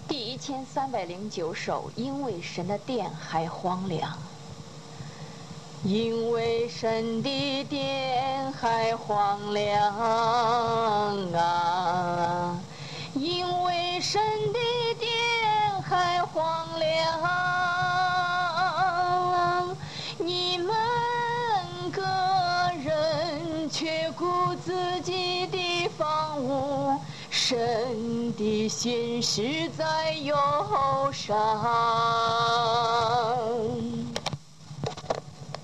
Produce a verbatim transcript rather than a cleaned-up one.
第一千三百零九首，因为神的殿还荒凉，因为神的殿还荒凉啊，因为神的殿还荒凉，你们个人却顾自己的房屋，神的心实在忧伤。